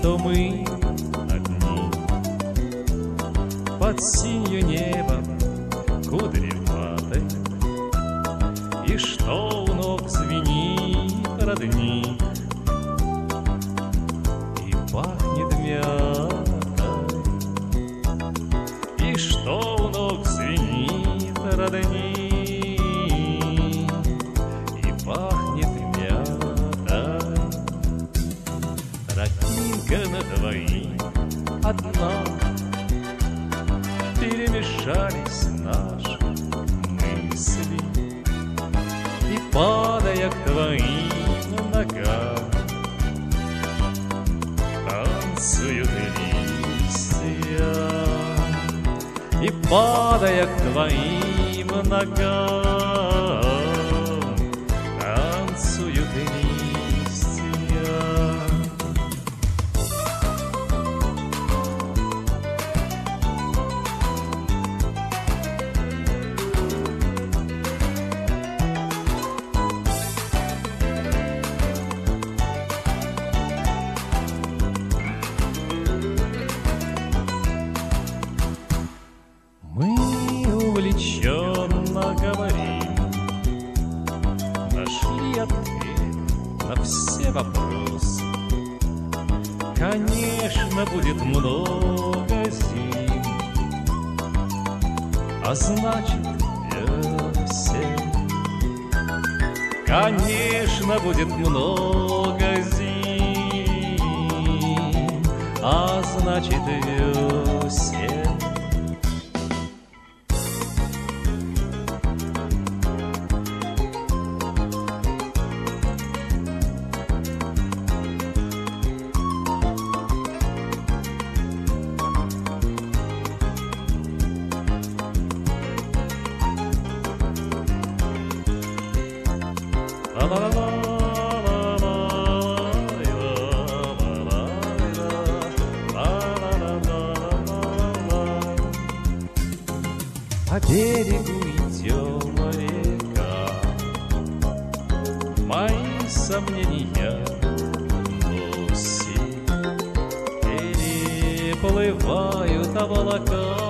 что мы одни под синью небом кудреватой, и что у ног звенит родник, и пахнет мятой, и что у ног звенит родник, и пахнет мятой. Тропинка на двоих одна, перемешались наши мысли, и, падая к твоим ногам, танцуют листья, и, падая к твоим ногам, танцуют листья. Мы увлеченно говорим, нашли ответ на все вопросы. Конечно, будет много зим, а значит весен. Конечно, будет много зим, а значит весен. По берегу идет река, мои сомнения носит, переплывают облака.